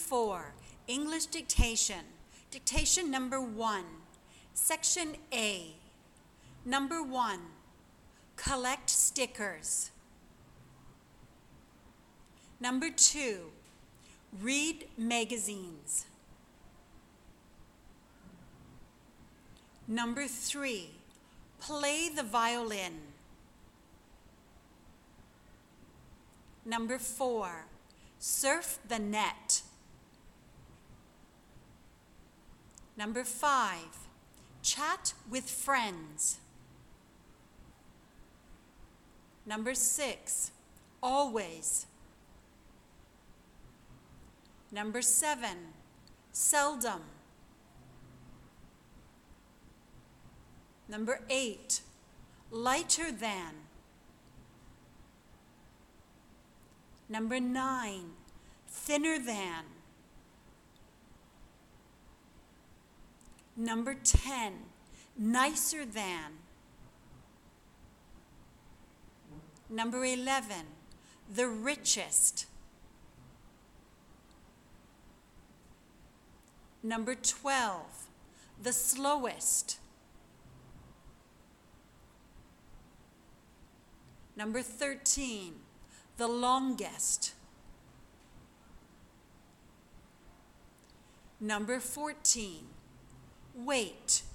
4, English dictation. Dictation number 1, section A. Number 1, collect stickers. Number 2, read magazines. Number 3, play the violin. Number 4, surf the net. Number 5, chat with friends. Number 6, always. Number 7, seldom. Number 8, lighter than. Number 9, thinner than. Number 10, nicer than. Number 11, the richest. Number 12, the slowest. Number 13, the longest. Number 14, wait.